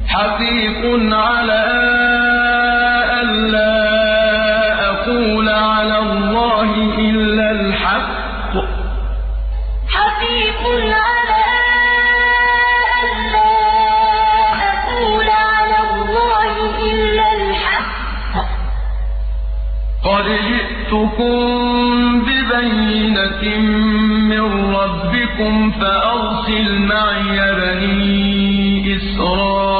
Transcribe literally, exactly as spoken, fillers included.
حقيق على ألا أقول على الله إلا الحق حقيق على ألا أقول على الله إلا الحق قد جئتكم ببينة من ربكم فأرسل معي بني إسرائيل